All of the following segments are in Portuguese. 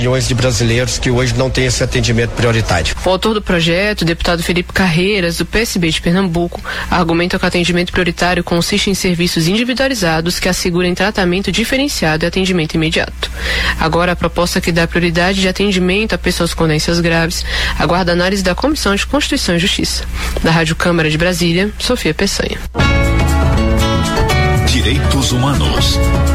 Milhões de brasileiros que hoje não têm esse atendimento prioritário. O autor do projeto, o deputado Felipe Carreiras, do PSB de Pernambuco, argumenta que o atendimento prioritário consiste em serviços individualizados que assegurem tratamento diferenciado e atendimento imediato. Agora, a proposta que dá prioridade de atendimento a pessoas com doenças graves aguarda análise da Comissão de Constituição e Justiça. Da Rádio Câmara de Brasília, Sofia Peçanha. Direitos Humanos.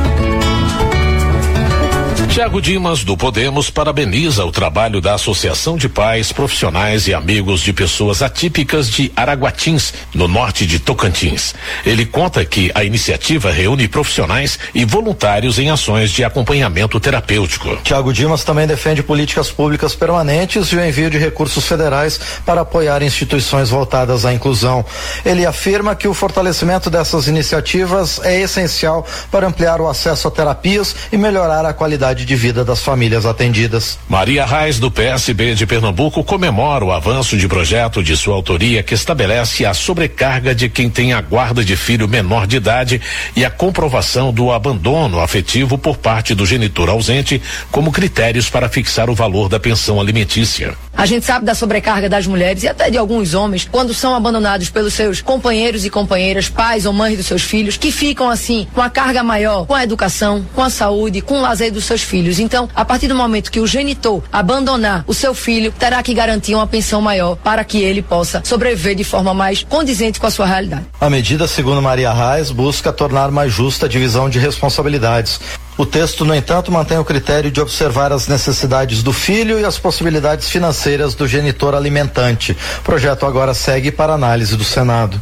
Tiago Dimas, do Podemos, parabeniza o trabalho da Associação de Pais, Profissionais e Amigos de Pessoas Atípicas de Araguatins, no norte de Tocantins. Ele conta que a iniciativa reúne profissionais e voluntários em ações de acompanhamento terapêutico. Tiago Dimas também defende políticas públicas permanentes e o envio de recursos federais para apoiar instituições voltadas à inclusão. Ele afirma que o fortalecimento dessas iniciativas é essencial para ampliar o acesso a terapias e melhorar a qualidade de vida das famílias atendidas. Maria Reis, do PSB de Pernambuco, comemora o avanço de projeto de sua autoria que estabelece a sobrecarga de quem tem a guarda de filho menor de idade e a comprovação do abandono afetivo por parte do genitor ausente como critérios para fixar o valor da pensão alimentícia. A gente sabe da sobrecarga das mulheres e até de alguns homens quando são abandonados pelos seus companheiros e companheiras, pais ou mães dos seus filhos, que ficam assim com a carga maior, com a educação, com a saúde, com o lazer dos seus filhos. Então, a partir do momento que o genitor abandonar o seu filho, terá que garantir uma pensão maior para que ele possa sobreviver de forma mais condizente com a sua realidade. A medida, segundo Maria Reis, busca tornar mais justa a divisão de responsabilidades. O texto, no entanto, mantém o critério de observar as necessidades do filho e as possibilidades financeiras do genitor alimentante. O projeto agora segue para análise do Senado.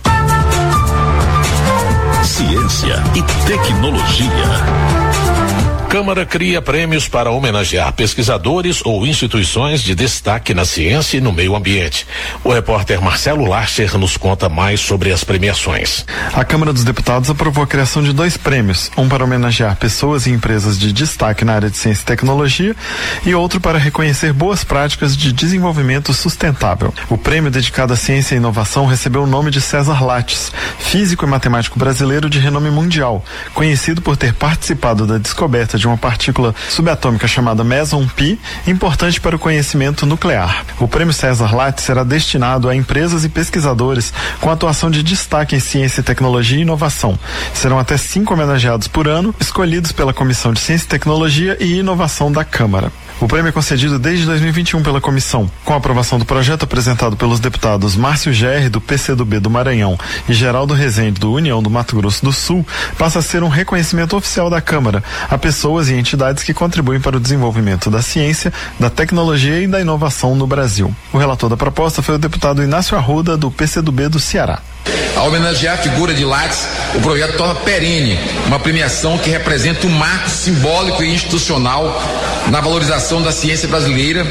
Ciência e tecnologia. Câmara cria prêmios para homenagear pesquisadores ou instituições de destaque na ciência e no meio ambiente. O repórter Marcelo Larcher nos conta mais sobre as premiações. A Câmara dos Deputados aprovou a criação de 2 prêmios, um para homenagear pessoas e empresas de destaque na área de ciência e tecnologia e outro para reconhecer boas práticas de desenvolvimento sustentável. O prêmio dedicado à ciência e inovação recebeu o nome de César Lattes, físico e matemático brasileiro de renome mundial, conhecido por ter participado da descoberta de uma partícula subatômica chamada Meson Pi, importante para o conhecimento nuclear. O prêmio César Lattes será destinado a empresas e pesquisadores com atuação de destaque em ciência, tecnologia e inovação. Serão até 5 homenageados por ano, escolhidos pela Comissão de Ciência, Tecnologia e Inovação da Câmara. O prêmio é concedido desde 2021 pela comissão. Com a aprovação do projeto apresentado pelos deputados Márcio Gerri, do PCdoB do Maranhão, e Geraldo Rezende, do União do Mato Grosso do Sul, passa a ser um reconhecimento oficial da Câmara a pessoas e entidades que contribuem para o desenvolvimento da ciência, da tecnologia e da inovação no Brasil. O relator da proposta foi o deputado Inácio Arruda, do PCdoB do Ceará. Ao homenagear a figura de Lattes, o projeto torna perene uma premiação que representa um marco simbólico e institucional na valorização da ciência brasileira,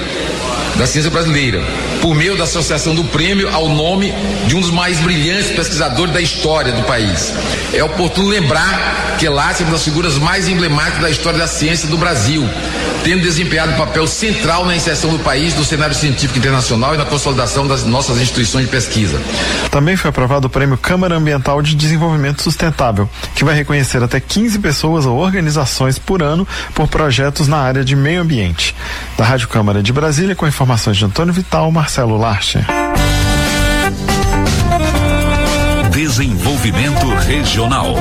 por meio da associação do prêmio ao nome de um dos mais brilhantes pesquisadores da história do país. É oportuno lembrar que Lattes é uma das figuras mais emblemáticas da história da ciência do Brasil, tendo desempenhado um papel central na inserção do país no cenário científico internacional e na consolidação das nossas instituições de pesquisa. Também foi aprovado o prêmio Câmara Ambiental de Desenvolvimento Sustentável, que vai reconhecer até 15 pessoas ou organizações por ano por projetos na área de meio ambiente. Da Rádio Câmara de Brasília, com informações de Antônio Vital, Marcelo Larcher. Desenvolvimento Regional.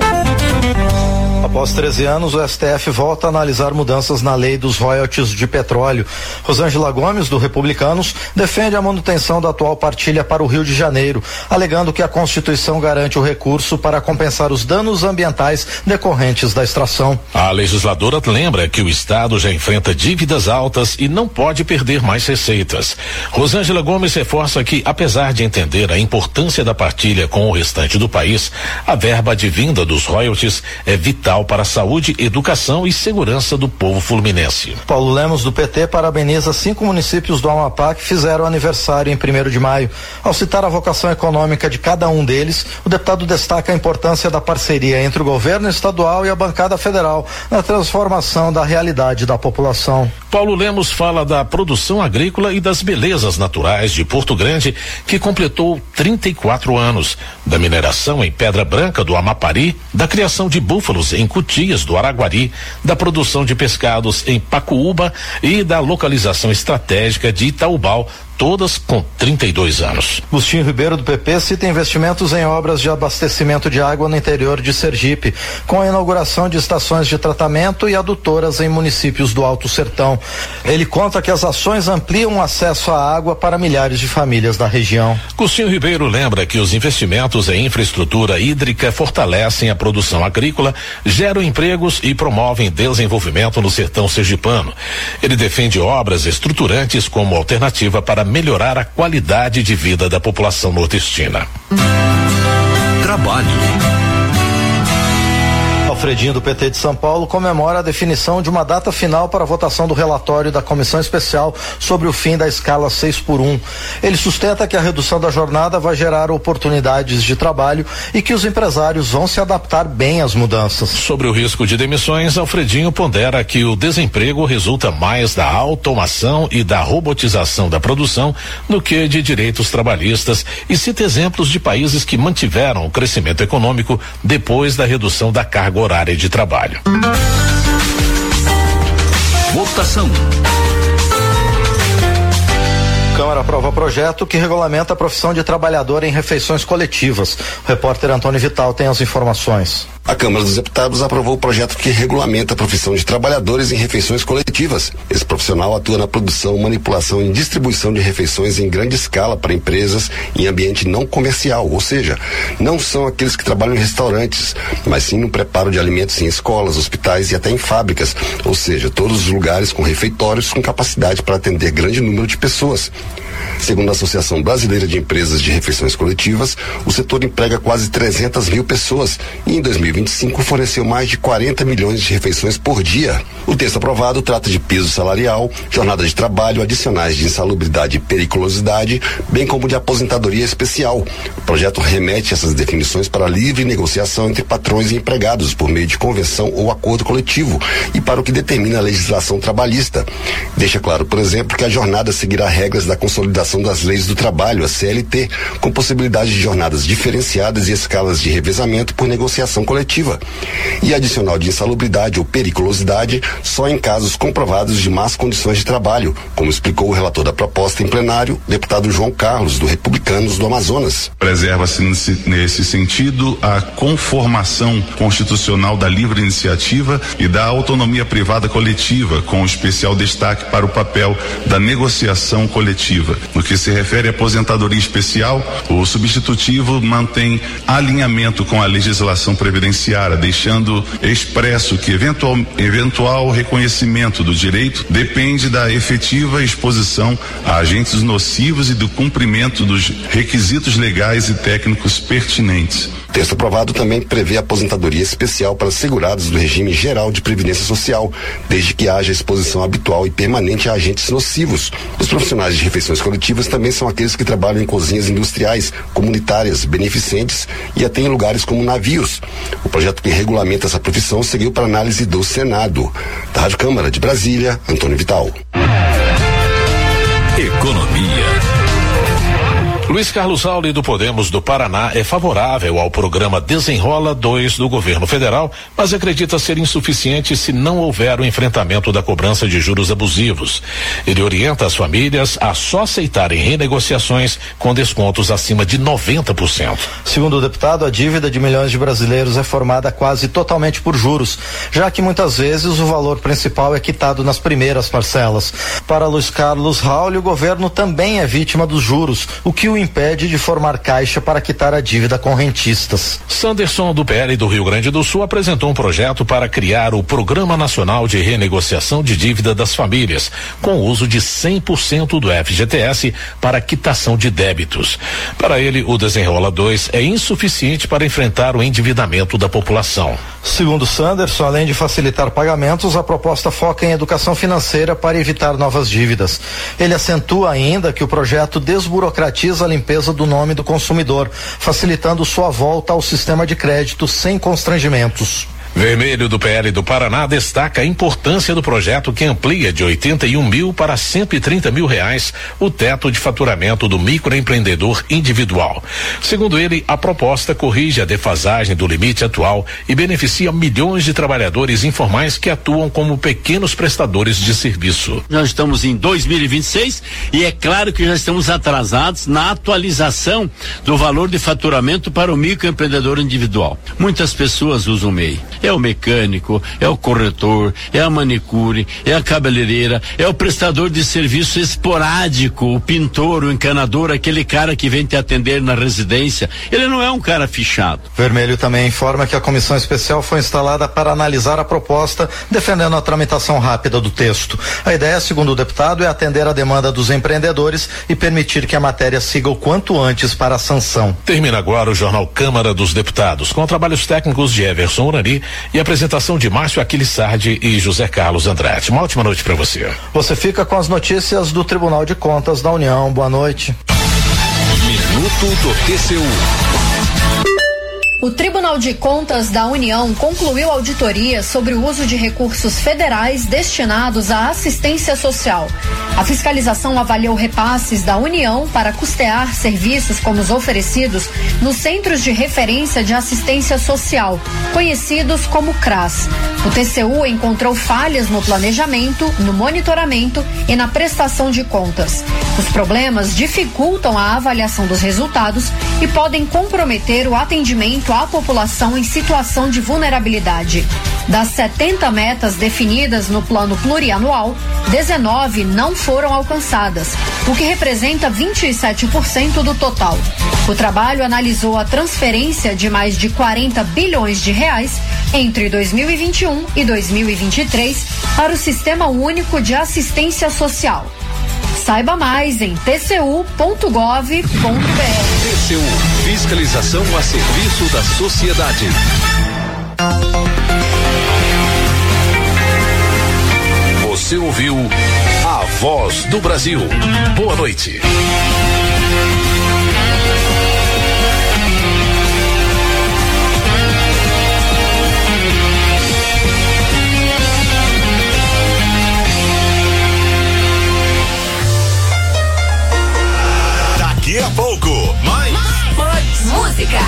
Após 13 anos, o STF volta a analisar mudanças na lei dos royalties de petróleo. Rosângela Gomes, do Republicanos, defende a manutenção da atual partilha para o Rio de Janeiro, alegando que a Constituição garante o recurso para compensar os danos ambientais decorrentes da extração. A legisladora lembra que o Estado já enfrenta dívidas altas e não pode perder mais receitas. Rosângela Gomes reforça que, apesar de entender a importância da partilha com o restante do país, a verba advinda dos royalties é vital para a saúde, educação e segurança do povo fluminense. Paulo Lemos, do PT, parabeniza 5 municípios do Amapá que fizeram aniversário em 1º de maio. Ao citar a vocação econômica de cada um deles, o deputado destaca a importância da parceria entre o governo estadual e a bancada federal na transformação da realidade da população. Paulo Lemos fala da produção agrícola e das belezas naturais de Porto Grande, que completou 34 anos, da mineração em Pedra Branca do Amapari, da criação de búfalos em Cutias do Araguari, da produção de pescados em Pacuúba e da localização estratégica de Itaubal, todas com 32 anos. Agostinho Ribeiro, do PP, cita investimentos em obras de abastecimento de água no interior de Sergipe, com a inauguração de estações de tratamento e adutoras em municípios do Alto Sertão. Ele conta que as ações ampliam o acesso à água para milhares de famílias da região. Agostinho Ribeiro lembra que os investimentos em infraestrutura hídrica fortalecem a produção agrícola, geram empregos e promovem desenvolvimento no sertão sergipano. Ele defende obras estruturantes como alternativa para melhorar a qualidade de vida da população nordestina. Trabalho. Alfredinho, do PT de São Paulo, comemora a definição de uma data final para a votação do relatório da Comissão Especial sobre o fim da escala 6x1. Ele sustenta que a redução da jornada vai gerar oportunidades de trabalho e que os empresários vão se adaptar bem às mudanças. Sobre o risco de demissões, Alfredinho pondera que o desemprego resulta mais da automação e da robotização da produção do que de direitos trabalhistas e cita exemplos de países que mantiveram o crescimento econômico depois da redução da carga horária de trabalho. Votação. Câmara aprova projeto que regulamenta a profissão de trabalhador em refeições coletivas. O repórter Antônio Vital tem as informações. A Câmara dos Deputados aprovou o projeto que regulamenta a profissão de trabalhadores em refeições coletivas. Esse profissional atua na produção, manipulação e distribuição de refeições em grande escala para empresas em ambiente não comercial, ou seja, não são aqueles que trabalham em restaurantes, mas sim no preparo de alimentos em escolas, hospitais e até em fábricas, ou seja, todos os lugares com refeitórios com capacidade para atender grande número de pessoas. Segundo a Associação Brasileira de Empresas de Refeições Coletivas, o setor emprega quase 300 mil pessoas e em 2025 forneceu mais de 40 milhões de refeições por dia. O texto aprovado trata de piso salarial, jornada de trabalho, adicionais de insalubridade e periculosidade, bem como de aposentadoria especial. O projeto remete essas definições para livre negociação entre patrões e empregados por meio de convenção ou acordo coletivo e para o que determina a legislação trabalhista. Deixa claro, por exemplo, que a jornada seguirá regras da consolidação das leis do trabalho, a CLT, com possibilidade de jornadas diferenciadas e escalas de revezamento por negociação coletiva. E adicional de insalubridade ou periculosidade só em casos comprovados de más condições de trabalho, como explicou o relator da proposta em plenário, deputado João Carlos, do Republicanos do Amazonas. Preserva-se nesse sentido a conformação constitucional da livre iniciativa e da autonomia privada coletiva, com especial destaque para o papel da negociação coletiva. No que se refere à aposentadoria especial, o substitutivo mantém alinhamento com a legislação previdenciária, deixando expresso que eventual reconhecimento do direito depende da efetiva exposição a agentes nocivos e do cumprimento dos requisitos legais e técnicos pertinentes. O texto aprovado também prevê aposentadoria especial para segurados do regime geral de previdência social, desde que haja exposição habitual e permanente a agentes nocivos. Os profissionais de refeições coletivas também são aqueles que trabalham em cozinhas industriais, comunitárias, beneficentes e até em lugares como navios. O projeto que regulamenta essa profissão seguiu para análise do Senado. Da Rádio Câmara de Brasília, Antônio Vital. Economia. Luiz Carlos Auli, do Podemos do Paraná, é favorável ao programa Desenrola 2 do governo federal, mas acredita ser insuficiente se não houver o enfrentamento da cobrança de juros abusivos. Ele orienta as famílias a só aceitarem renegociações com descontos acima de 90%. Segundo o deputado, a dívida de milhões de brasileiros é formada quase totalmente por juros, já que muitas vezes o valor principal é quitado nas primeiras parcelas. Para Luiz Carlos Auli, o governo também é vítima dos juros, o que o impede de formar caixa para quitar a dívida com rentistas. Sanderson, do PL do Rio Grande do Sul, apresentou um projeto para criar o Programa Nacional de Renegociação de Dívida das Famílias, com o uso de 100% do FGTS para quitação de débitos. Para ele, o Desenrola 2 é insuficiente para enfrentar o endividamento da população. Segundo Sanderson, além de facilitar pagamentos, a proposta foca em educação financeira para evitar novas dívidas. Ele acentua ainda que o projeto desburocratiza a limpeza do nome do consumidor, facilitando sua volta ao sistema de crédito sem constrangimentos. Vermelho do PL do Paraná destaca a importância do projeto que amplia de 81 mil para 130 mil reais o teto de faturamento do microempreendedor individual. Segundo ele, a proposta corrige a defasagem do limite atual e beneficia milhões de trabalhadores informais que atuam como pequenos prestadores de serviço. Nós estamos em 2026 e é claro que já estamos atrasados na atualização do valor de faturamento para o microempreendedor individual. Muitas pessoas usam o MEI. É o mecânico, é o corretor, é a manicure, é a cabeleireira, é o prestador de serviço esporádico, o pintor, o encanador, aquele cara que vem te atender na residência. Ele não é um cara fichado. Vermelho também informa que a comissão especial foi instalada para analisar a proposta, defendendo a tramitação rápida do texto. A ideia, segundo o deputado, é atender a demanda dos empreendedores e permitir que a matéria siga o quanto antes para a sanção. Termina agora o Jornal Câmara dos Deputados, com trabalhos técnicos de Everson Urani e apresentação de Márcio Aquiles Sardi e José Carlos Andrade. Uma ótima noite para você. Você fica com as notícias do Tribunal de Contas da União. Boa noite. Minuto do TCU. O Tribunal de Contas da União concluiu auditoria sobre o uso de recursos federais destinados à assistência social. A fiscalização avaliou repasses da União para custear serviços como os oferecidos nos Centros de Referência de Assistência Social, conhecidos como CRAS. O TCU encontrou falhas no planejamento, no monitoramento e na prestação de contas. Os problemas dificultam a avaliação dos resultados e podem comprometer o atendimento à população em situação de vulnerabilidade. Das 70 metas definidas no plano plurianual, 19 não foram alcançadas, o que representa 27% do total. O trabalho analisou a transferência de mais de 40 bilhões de reais entre 2021 e 2023 para o Sistema Único de Assistência Social. Saiba mais em tcu.gov.br. TCU, fiscalização a serviço da sociedade. Você ouviu a Voz do Brasil. Boa noite. Daqui a pouco, mais música.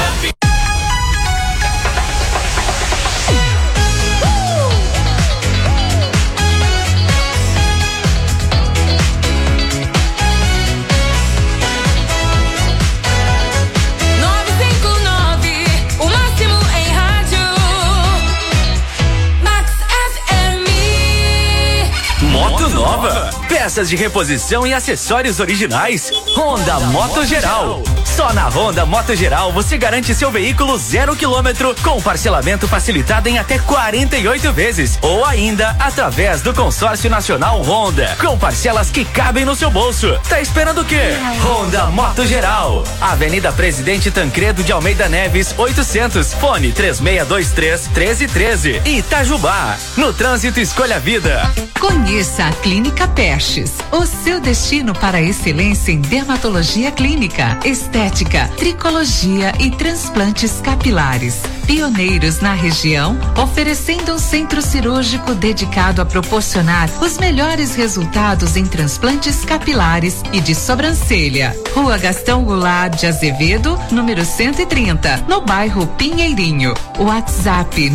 Moto nova, peças de reposição e acessórios originais. Honda Moto Geral. Só na Honda Moto Geral você garante seu veículo 0 km com parcelamento facilitado em até 48 vezes ou ainda através do Consórcio Nacional Honda, com parcelas que cabem no seu bolso. Tá esperando o quê? Honda Moto Geral. Avenida Presidente Tancredo de Almeida Neves, 800. Fone 3623-1313. Itajubá. No trânsito, escolha a vida. Conheça a Clínica Pestes, o seu destino para a excelência em dermatologia clínica, estética, tricologia e transplantes capilares. Pioneiros na região, oferecendo um centro cirúrgico dedicado a proporcionar os melhores resultados em transplantes capilares e de sobrancelha. Rua Gastão Goulart de Azevedo, número 130, no bairro Pinheirinho. WhatsApp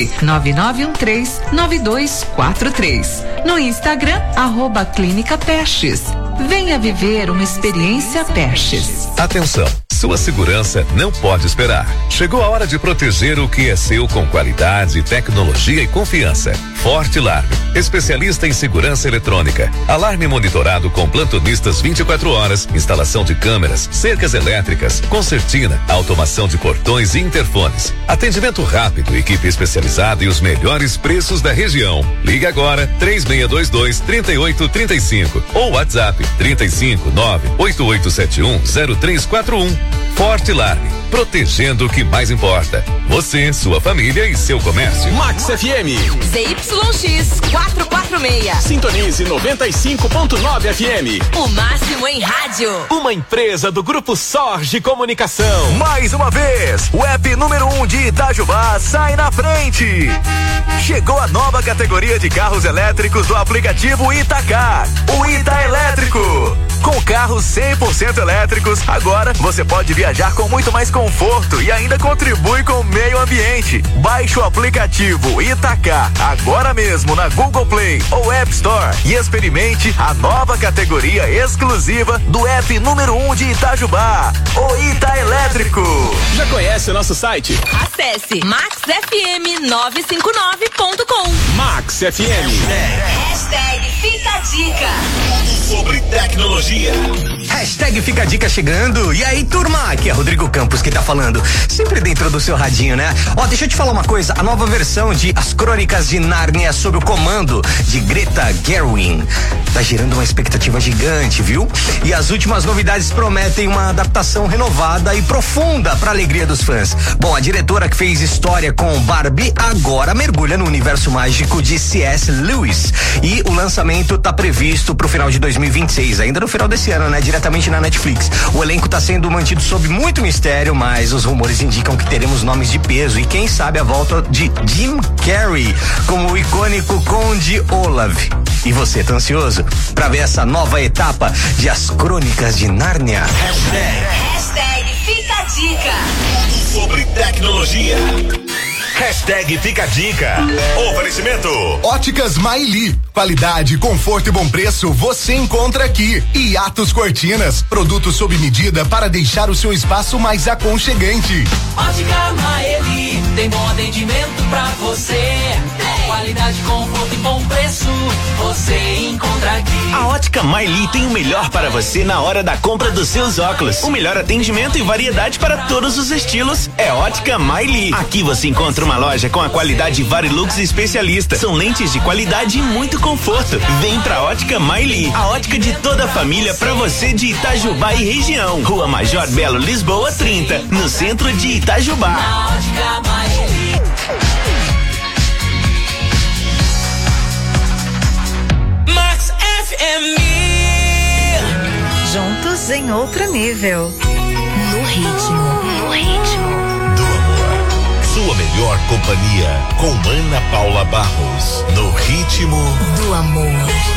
99913-9243. No Instagram, @Clínica Pestes. Venha viver uma experiência Pestes. Atenção, sua segurança não pode esperar. Chegou a hora de proteger o que é seu com qualidade, tecnologia e confiança. Forte Alarme, especialista em segurança eletrônica. Alarme monitorado com plantonistas 24 horas, instalação de câmeras, cercas elétricas, concertina, automação de portões e interfones. Atendimento rápido, equipe especializada e os melhores preços da região. Liga agora 3622-3835 ou WhatsApp 359-8871-0341. Fortilar, protegendo o que mais importa. Você, sua família e seu comércio. Max FM. ZYX 446. Sintonize 95.9 FM. O máximo em rádio. Uma empresa do Grupo Sorge Comunicação. Mais uma vez, o app número 1 de Itajubá sai na frente. Chegou a nova categoria de carros elétricos do aplicativo Itacar, o Ita Elétrico. Com carros 100% elétricos, agora você pode viajar com muito mais conforto e ainda contribui com o meio ambiente. Baixe o aplicativo Itacar agora mesmo na Google Play ou App Store e experimente a nova categoria exclusiva do app número 1 de Itajubá, o Ita Elétrico. Já conhece o nosso site? Acesse maxfm959.com. Max FM. Hashtag Fica a Dica. Sobre tecnologia. Hashtag Fica a Dica chegando. E aí, turma? Aqui é Rodrigo Campos que tá falando. Sempre dentro do seu radinho, né? Ó, deixa eu te falar uma coisa. A nova versão de As Crônicas de Nárnia sob o comando de Greta Gerwig tá gerando uma expectativa gigante, viu? E as últimas novidades prometem uma adaptação renovada e profunda pra alegria dos fãs. Bom, a diretora que fez história com Barbie agora mergulha no universo mágico de C.S. Lewis. E o lançamento tá previsto pro final de 2026, ainda no final desse ano, né? Diretamente na Netflix. O elenco tá sendo mantido sob muito mistério, mas os rumores indicam que teremos nomes de peso e quem sabe a volta de Jim Carrey como o icônico Conde Olaf. E você, tá ansioso pra ver essa nova etapa de As Crônicas de Nárnia? Hashtag Fica a Dica. Sobre tecnologia. Hashtag Fica a Dica. Oferecimento. Óticas Maili. Qualidade, conforto e bom preço você encontra aqui. E Atos Cortinas. Produtos sob medida para deixar o seu espaço mais aconchegante. Ótica Maili. Tem bom atendimento pra você. Qualidade, conforto e bom preço você encontra aqui. A Ótica Maili tem o melhor para você na hora da compra dos seus óculos. O melhor atendimento e variedade para todos os estilos é Ótica Maili. Aqui você encontra uma loja com a qualidade Varilux especialista. São lentes de qualidade e muito conforto. Vem pra Ótica Maili, a ótica de toda a família pra você de Itajubá e região. Rua Major Belo, Lisboa 30, no centro de Itajubá. Na Ótica Maili. Max FM. Juntos em outro nível. No ritmo. No ritmo. Sua melhor companhia com Ana Paula Barros. No ritmo do amor.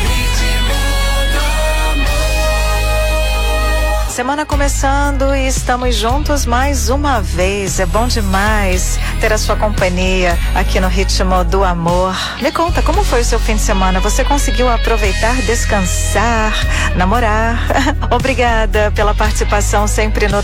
Semana começando e estamos juntos mais uma vez. É bom demais ter a sua companhia aqui no Ritmo do Amor. Me conta, como foi o seu fim de semana? Você conseguiu aproveitar, descansar, namorar? Obrigada pela participação sempre no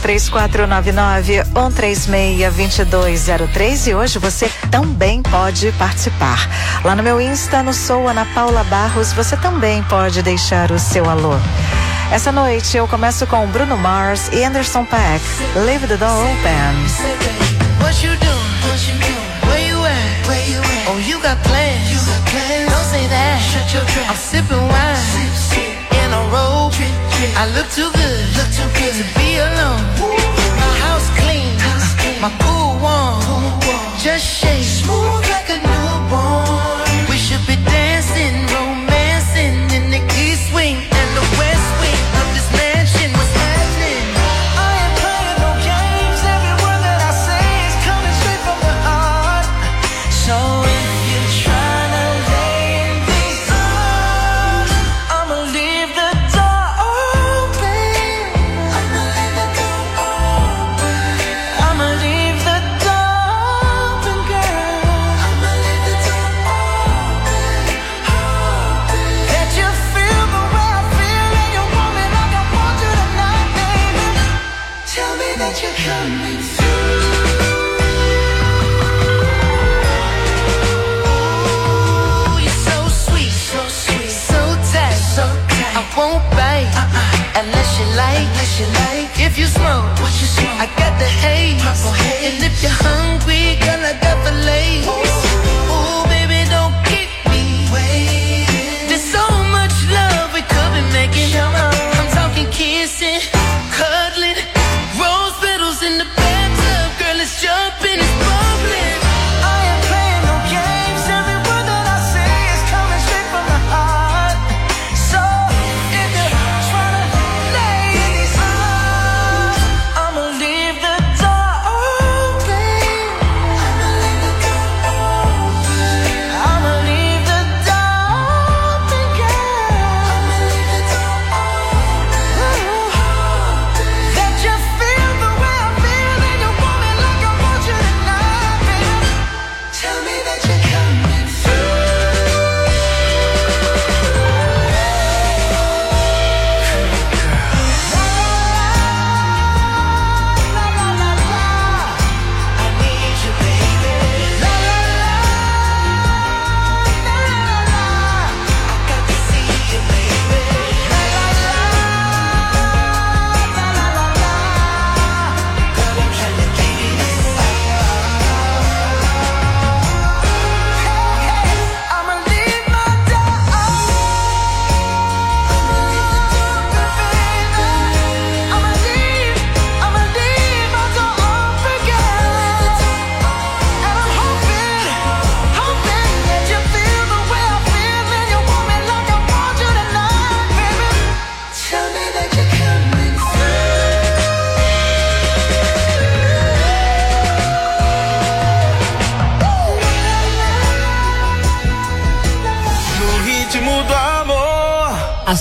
3499-136-2203 e hoje você também pode participar. Lá no meu Insta, no Sou Ana Paula Barros, você também pode deixar o seu alô. Essa noite eu começo com Bruno Mars e Anderson .Paak. Leave the door open. What you doing? Where you at? Oh, you got plans. Don't say that. I'm sipping wine in a robe. I look too good to be alone. My house clean, my pool warm. Just shake smooth like a newborn. We should be dancing, romancing in the east wing and the west wing. If you smoke, I got the haze. And if you're hungry, girl, I got the lace. Ooh, baby, don't keep me waiting. There's so much love we could be making. I'm talking kissing, cuddling, rose.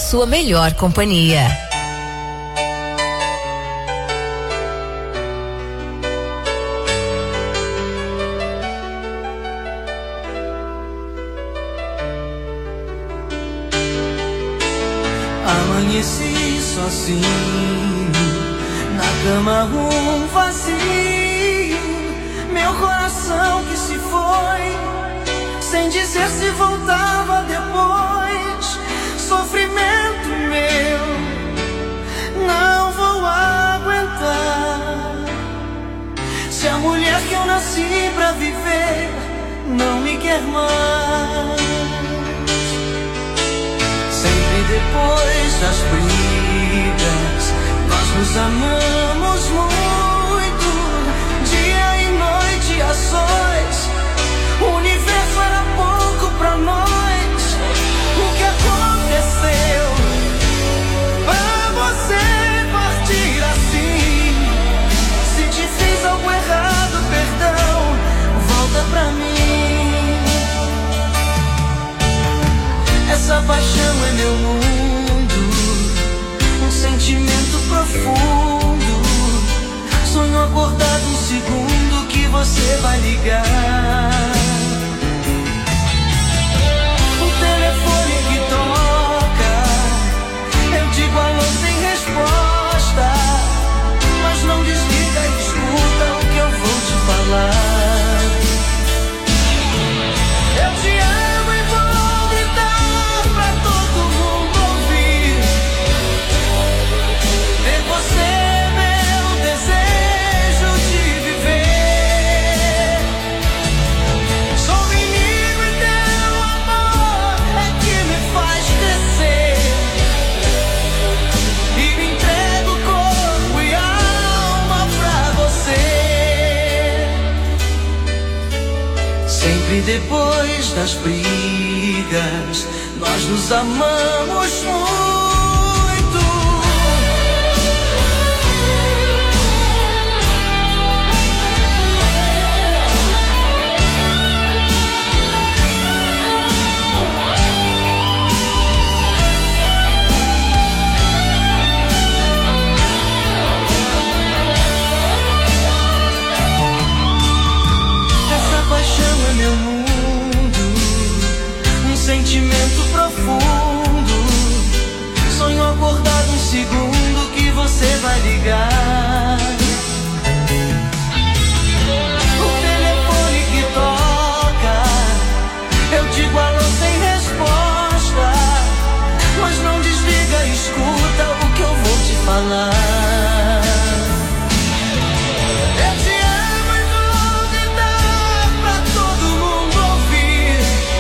sua melhor companhia. Amanheci sozinho, na cama um vazio, meu coração que se foi, sem dizer se voltava depois. Sofrimento meu, não vou aguentar. Se a mulher que eu nasci pra viver não me quer mais. Sempre depois das brigas, nós nos amamos muito. Dia e noite a sós, o universo era pouco pra nós. O que aconteceu pra você partir assim? Se te fiz algo errado, perdão, volta pra mim. Essa paixão é meu mundo, um sentimento profundo. Sonho acordado um segundo que você vai ligar. O telefone que toca, eu digo alô sem resposta, mas não desliga e escuta o que eu vou te falar. Eu te amo e vou gritar pra todo mundo ouvir. Ter você é meu desejo de viver. Sou menino e teu amor é que me faz crescer. E me entrego corpo e alma pra você. Sempre depois das brigas, nós nos amamos muito. Essa paixão é meu mundo, um sentimento profundo. Sonho acordado um segundo que você vai ligar. O telefone que toca, eu digo alô sem resposta, mas não desliga e escuta o que eu vou te falar. Eu te amo e vou gritar pra todo mundo ouvir.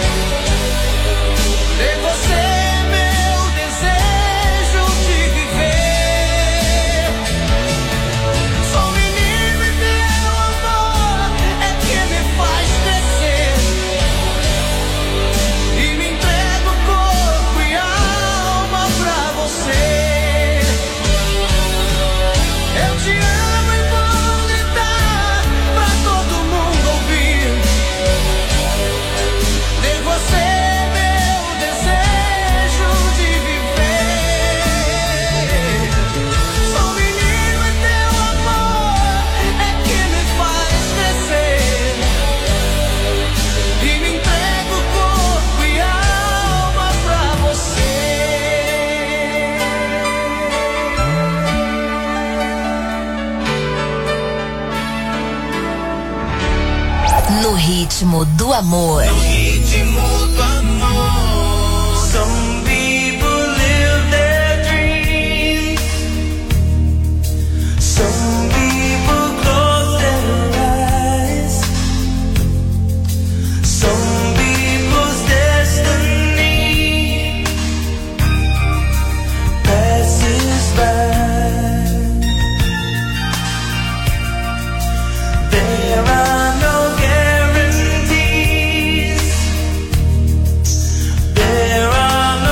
Ter você é meu desejo de viver. Sou menino e teu amor é que me faz crescer. E me entrego corpo e alma pra você. Eu te amo e vou gritar pra todo mundo ouvir. Ter você é meu desejo de viver. Sou menino e teu amor é que me faz crescer. E me entrego corpo e alma pra você. No ritmo do amor. Some people live their dreams. Some people close their eyes. Some people's destiny passes by. There are no guarantees. There are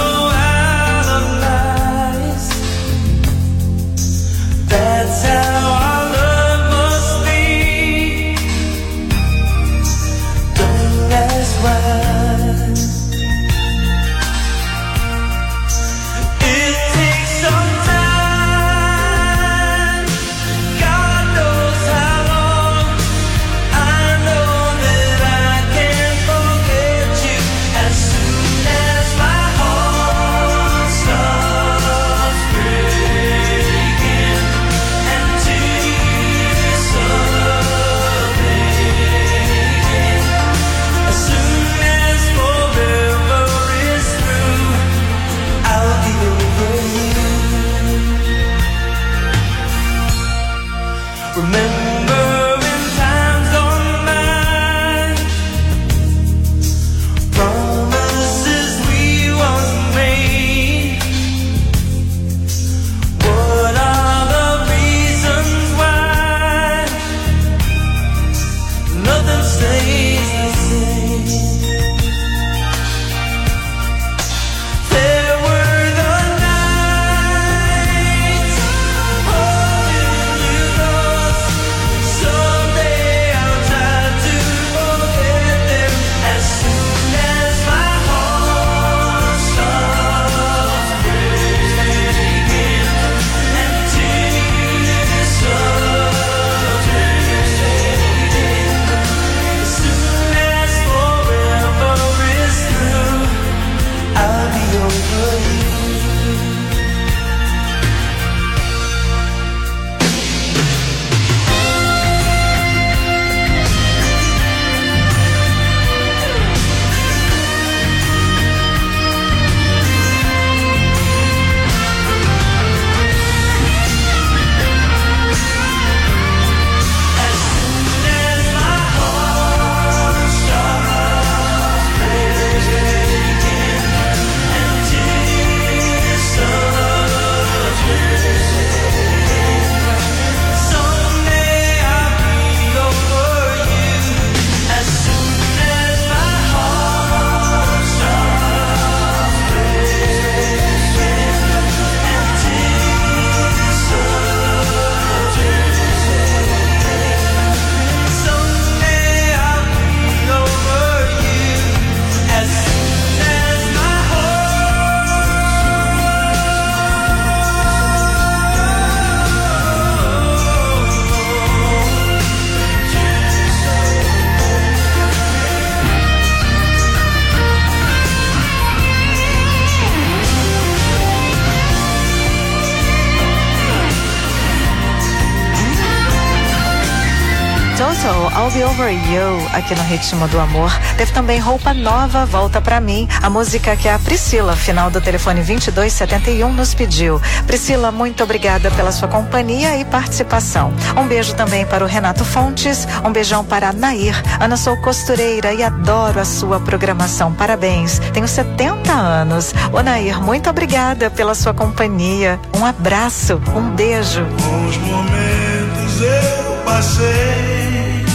Little, I'll Be Over You, aqui no Ritmo do Amor. Teve também Roupa Nova, Volta Pra Mim, a música que a Priscila, final do telefone 2271, nos pediu. Priscila, muito obrigada pela sua companhia e participação. Um beijo também para o Renato Fontes, um beijão para a Nair. Ana, sou costureira e adoro a sua programação. Parabéns, tenho 70 anos. Ô Nair, muito obrigada pela sua companhia. Um abraço, um beijo. Bons momentos eu passei,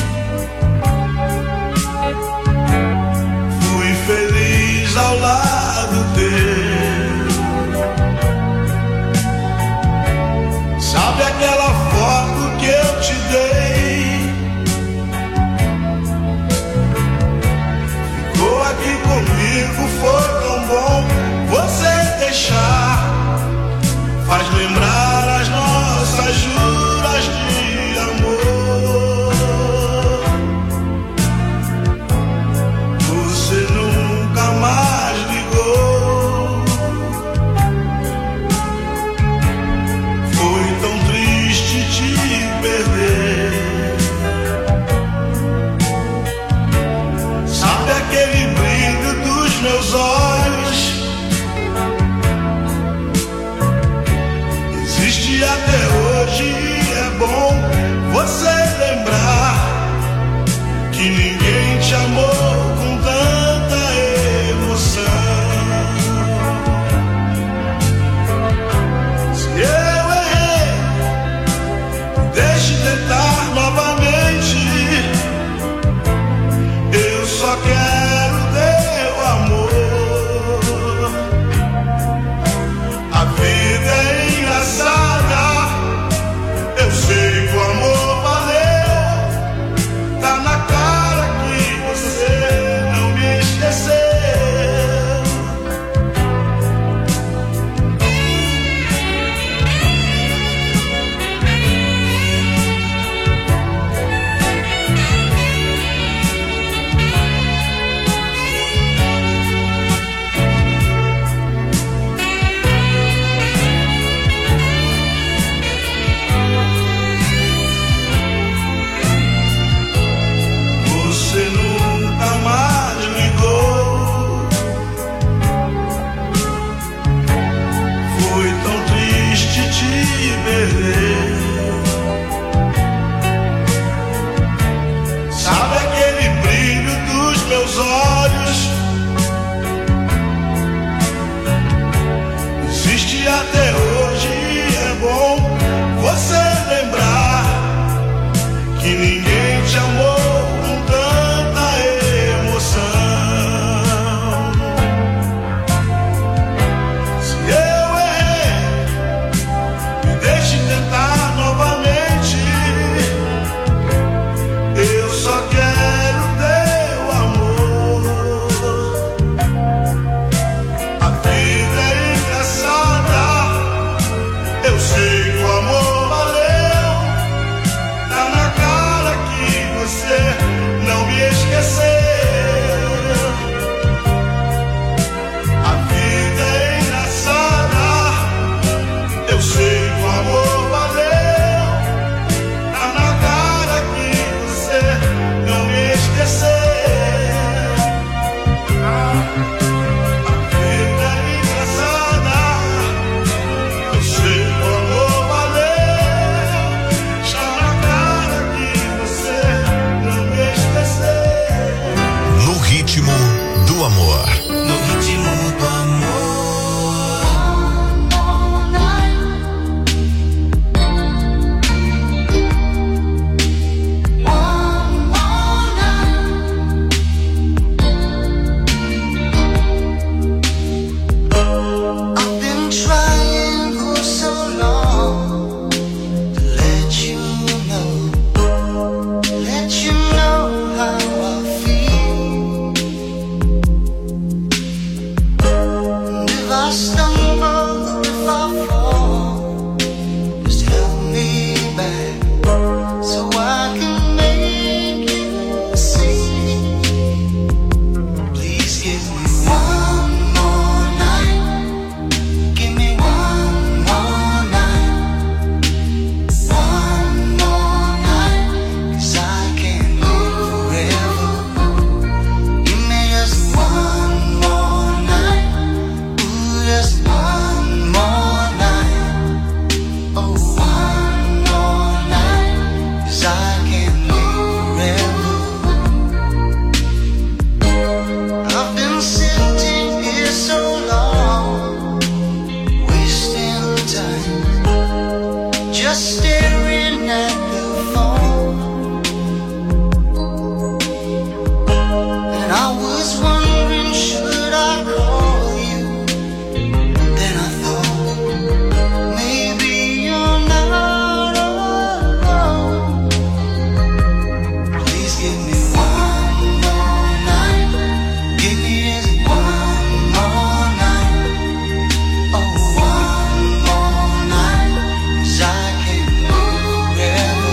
fui feliz ao lado teu. Sabe aquela foto que eu te dei? Ficou aqui comigo, foi tão bom você deixar. Faz lembrar as nossas juras de amor. Você nunca mais ligou. Foi tão triste te perder. Sabe aquele brilho dos meus olhos? Existe até hoje, é bom você lembrar que ninguém te amou com tanta emoção. Se eu errei, deixe tentar novamente. Eu só quero teu amor. A vida é engraçada, eu sei que o amor valeu. Tá na cara que você não me esqueceu. Você nunca mais ligou. Foi tão triste te perder. Sabe aquele brilho dos meus olhos? Existe até hoje, é bom você lembrar que ninguém te amou com tanta emoção. Se eu errei, me deixe tentar novamente. Eu só quero teu amor. A vida é engraçada, just staring at the phone. And I was wondering, should I call you? Then I thought, maybe you're not alone. Please give me one more night. Give me just one more night. Oh, one more night. 'Cause I can't live forever.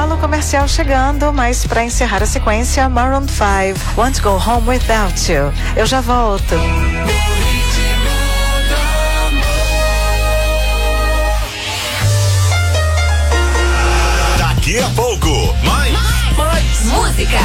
intervalo comercial chegando, mas para encerrar a sequência, Maroon 5, Want to Go Home Without You. Eu já volto. Daqui a pouco, mais música.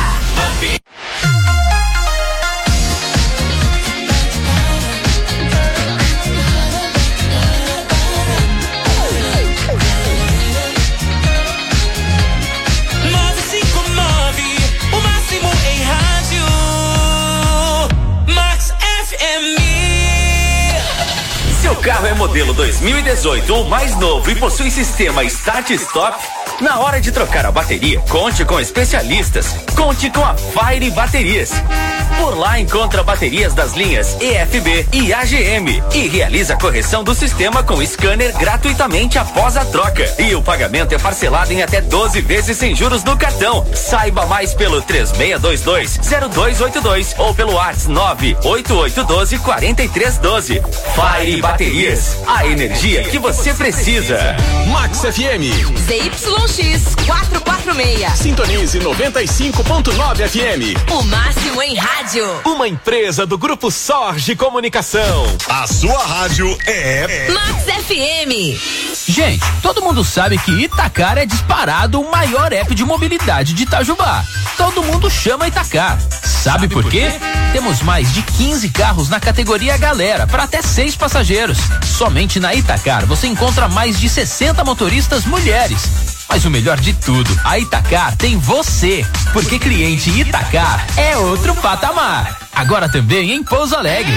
Seu carro é modelo 2018 ou mais novo e possui sistema Start-Stop? Na hora de trocar a bateria, conte com especialistas. Conte com a Fire Baterias. Por lá encontra baterias das linhas EFB e AGM e realiza a correção do sistema com scanner gratuitamente após a troca. E o pagamento é parcelado em até 12 vezes sem juros no cartão. Saiba mais pelo 3622-0282 ou pelo WhatsApp 98812-4312. Fire Baterias, a energia que você precisa. Max FM. ZYX 446. Sintonize 95.9 FM. O máximo em rádio. Uma empresa do Grupo Sorge Comunicação. A sua rádio é Max FM. Gente, todo mundo sabe que Itacar é disparado o maior app de mobilidade de Itajubá. Todo mundo chama Itacar. Sabe por quê? Temos mais de 15 carros na categoria Galera, para até 6 passageiros. Somente na Itacar você encontra mais de 60 motoristas mulheres. Mas o melhor de tudo, a Itacar tem você, porque cliente Itacar é outro patamar. Agora também em Pouso Alegre.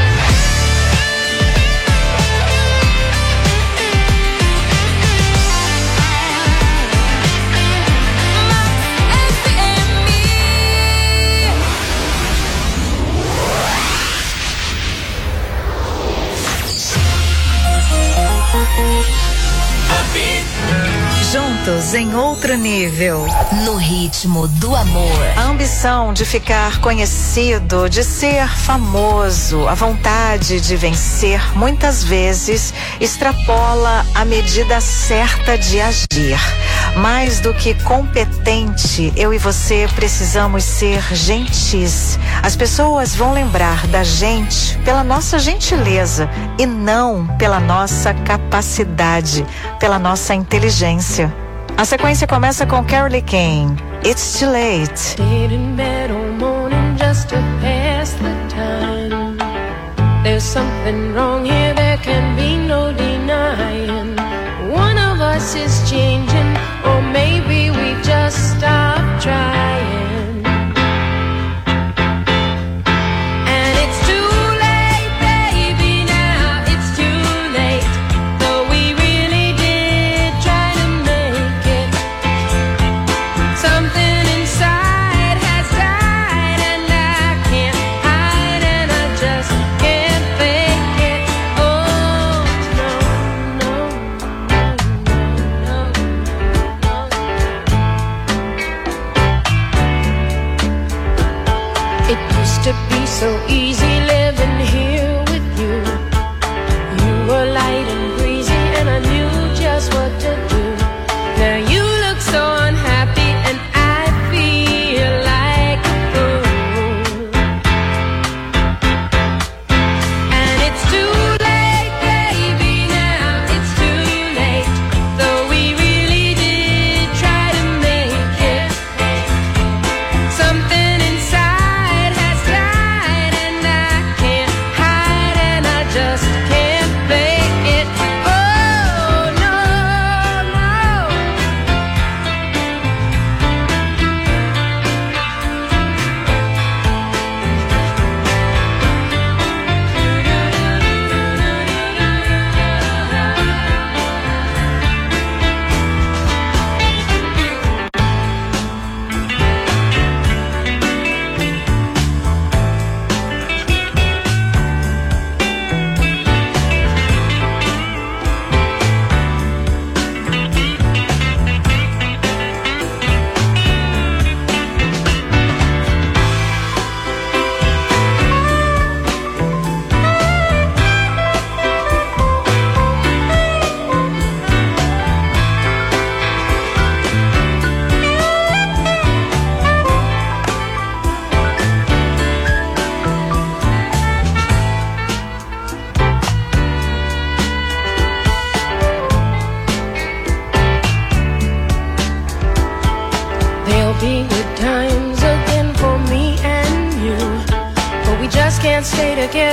Juntos em outro nível. No ritmo do amor. A ambição de ficar conhecido, de ser famoso, a vontade de vencer, muitas vezes extrapola a medida certa de agir. Mais do que competente, eu e você precisamos ser gentis. As pessoas vão lembrar da gente pela nossa gentileza e não pela nossa capacidade, pela nossa inteligência. A sequência começa com Carole King. It's too late. Stayed in bed all morning just to pass the time. There's something wrong here, there can be no denying. One of us is changing, or maybe we just stopped trying. And it's too late, baby, now it's too late. Though we really did try to make it. Something inside has died and I can't hide and I just can't fake it. Oh, no, no, no, no, no, no.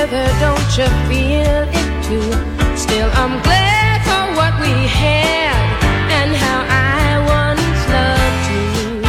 together, don't you feel it too? Still, I'm glad for what we had and how I once loved you.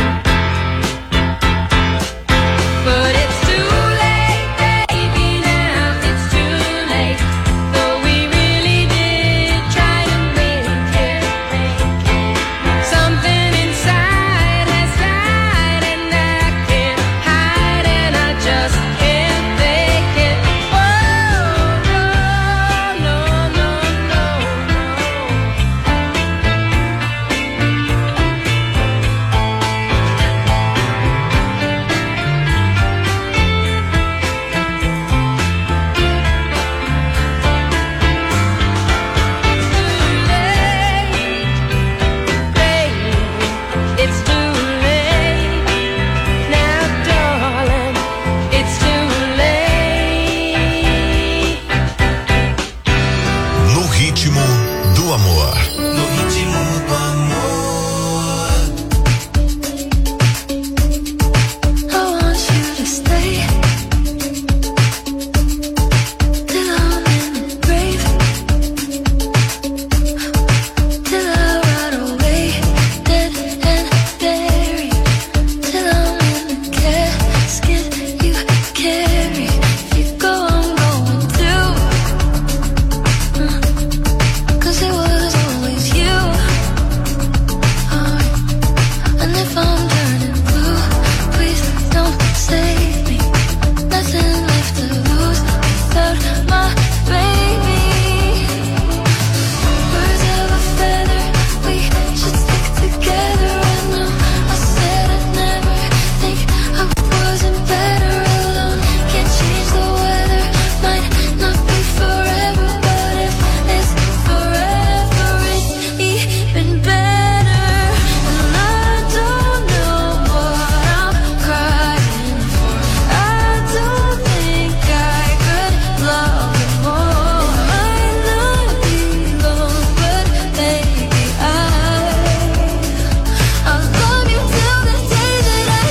But it's too late, baby, now it's too late. Though we really did try to make it. Something inside has died and I can't hide and I just can't fake it. Oh, no, no, no, no, it's too late. Now, darling, it's too late. No ritmo do amor. No ritmo do amor. I want you to stay till I'm in the grave, till I rot away, dead and buried, till I'm in the casket you carry. If you go, I'm going too. 'Cause it was always you. And if I'm turning blue, please don't save me. Nothing left to lose without my baby. Birds of a feather, we should stick together. I know I said I'd never think I wasn't better alone. Can't change the weather, might not be forever, but if it's forever, it's even better. And I don't know what I'm crying for. I don't think I could love you more. Might not be long, but baby, I'll love you till the day that I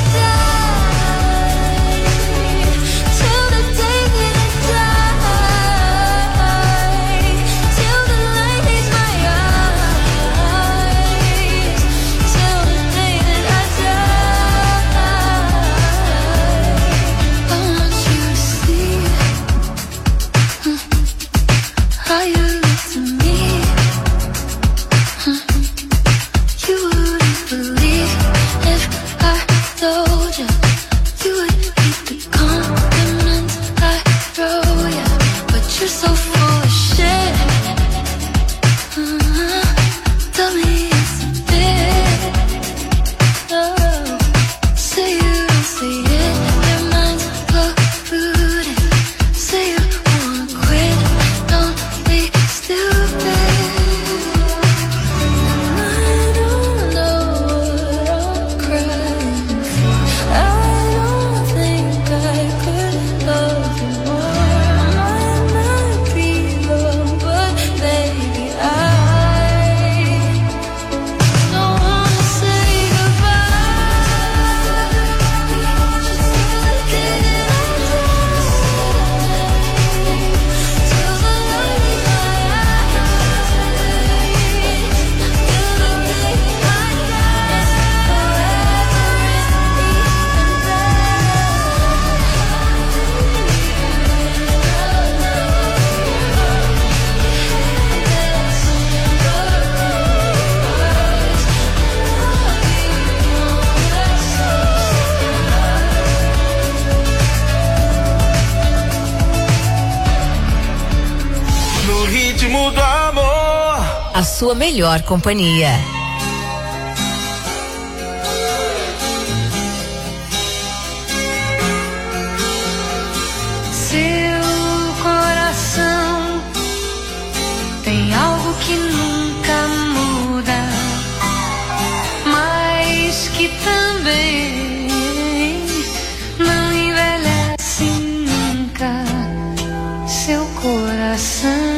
die. Till the day that I die. Till the light leaves my eyes. Till the day that I die. I want you to see how you look to me. You wouldn't believe if I told you. You would hate the compliments I throw ya. But you're so full of shit. Tell me it's a bit. Oh, say you don't see it. Your mind's polluted. Say you wanna quit. Don't be stupid. I don't know what I'm crying for. I don't think I could love you more. Might not be long, but baby, I don't wanna say goodbye. Just till the day that I die. Till the light leaves my eyes. Till the day I die. Forever is no ritmo do amor. A sua melhor companhia. Seu coração tem algo que nunca muda, mas que também não envelhece nunca. Seu coração.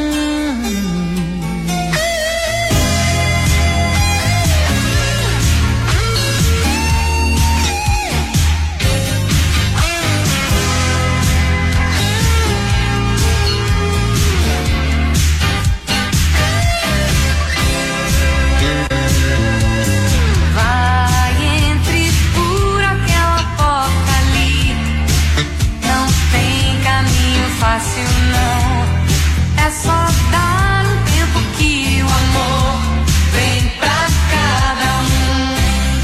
É só dar um tempo que o amor vem pra cada um.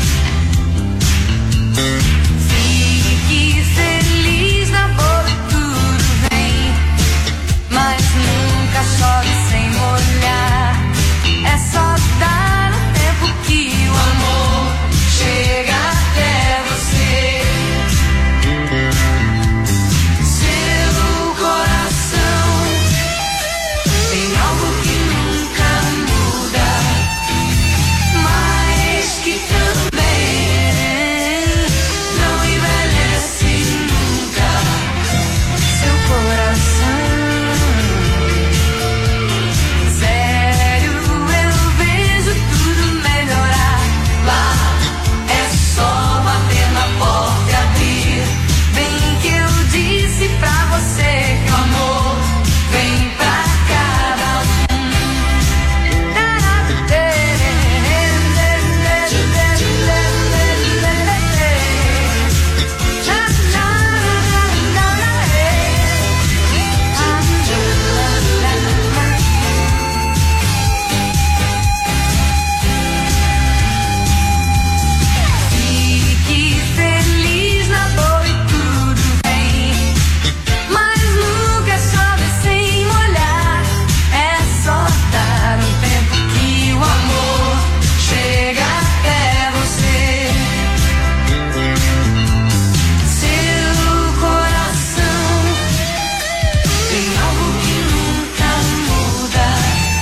Fique feliz na boa e tudo bem, mas nunca chore sem molhar. É só dar um tempo que o amor chega até você. Seu coração tem algo que nunca muda, mas que também não envelhece nunca. Seu coração, sério, eu vejo tudo melhorar. Lá é só bater na porta e abrir. Bem que eu disse pra você que o amor vem pra cada um. Fique feliz na boa e tudo bem, mas nunca chove sem molhar. É só dar um tempo que o amor chega até você. Seu coração tem algo que nunca muda,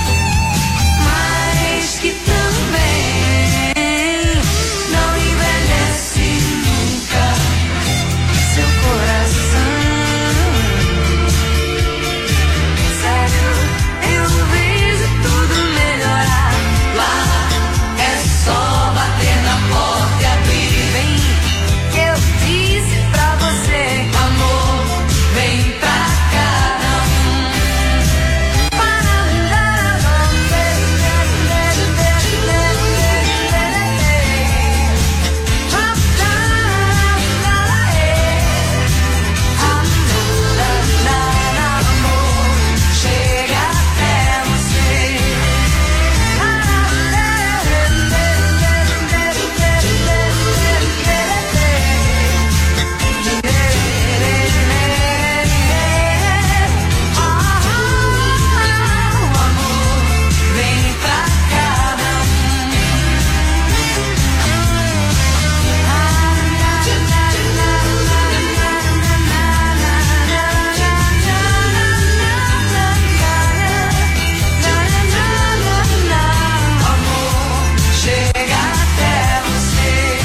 mas que também não envelhece nunca. Seu coração, sério, eu vejo tudo melhorar. Lá é só bater na porta e abrir. Bem que eu disse pra você, amor, vem pra cada um. Chega até você. O amor vem pra cada amor chega até você.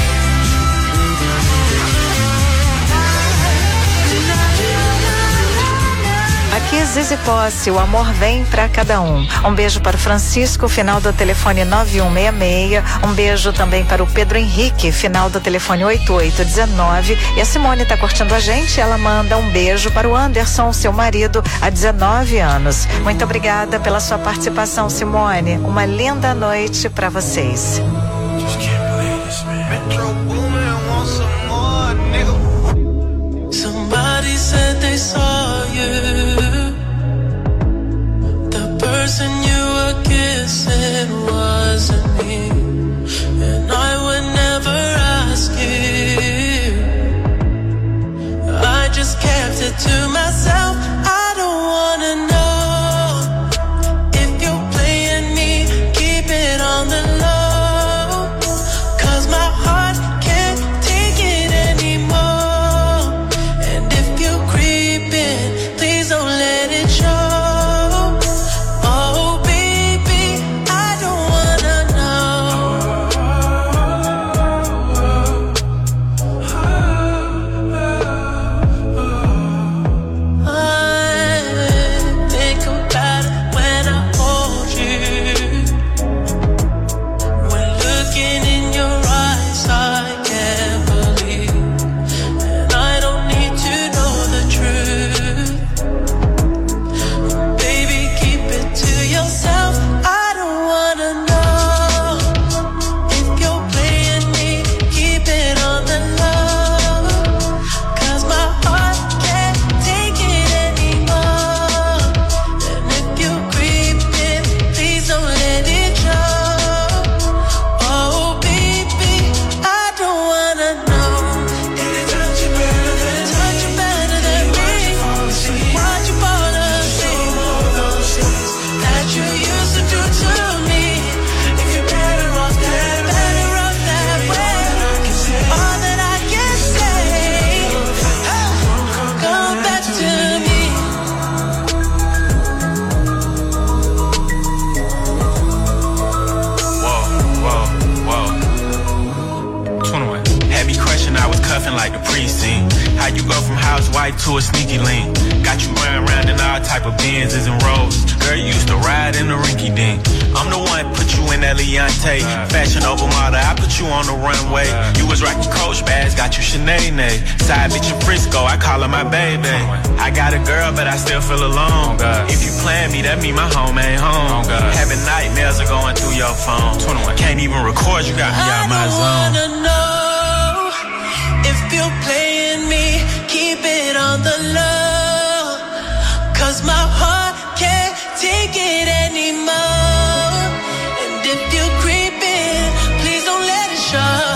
Aqui Zizi Posse, o amor vem pra cada um. Um beijo para o Francisco, final do telefone 9166. Um beijo também para o Pedro Henrique, final do telefone 8819. E a Simone tá curtindo a gente, ela manda um beijo para o Anderson, seu marido, há 19 anos. Muito obrigada pela sua participação, Simone. Uma linda noite para vocês. Somebody said they saw you. The person you were kissing wasn't me, and I would never ask you. I just kept it to myself. I don't wanna know if you're playing me. Keep it on the low, 'cause my heart can't take it anymore. And if you're creeping, please don't let it show. Oh baby, I don't wanna know. bike to a sneaky link. Got you running around in all type of Benzes and Rolls. Girl, you used to ride in the rinky dink. I'm the one put you in that Leontay. Fashion over model, I put you on the runway. You was rocking Coach bags, got you Sinead. Side bitch in Frisco, I call her my baby. I got a girl, but I still feel alone. If you plan me, that mean my home ain't home. Having nightmares are going through your phone. Can't even record, you got me out my zone. I wanna know if you're playing me, keep it on the low. 'Cause my heart can't take it anymore. And if you're creeping, please don't let it show.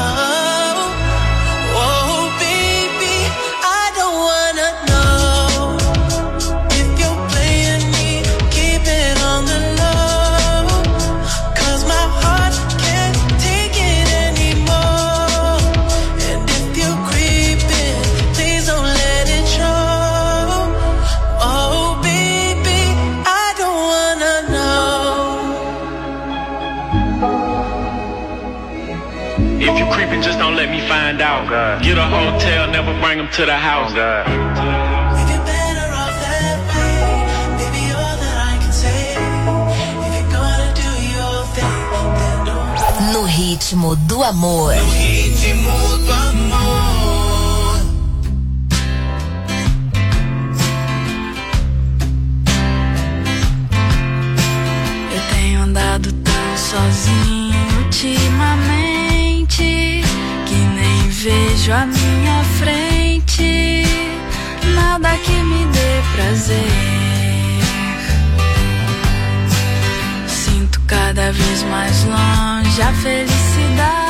Just don't let me find out. Get a hotel, never bring them to the house. No ritmo do amor. No ritmo do amor. Eu tenho andado tão sozinho ultimamente que nem vejo a minha frente nada que me dê prazer. Sinto cada vez mais longe a felicidade.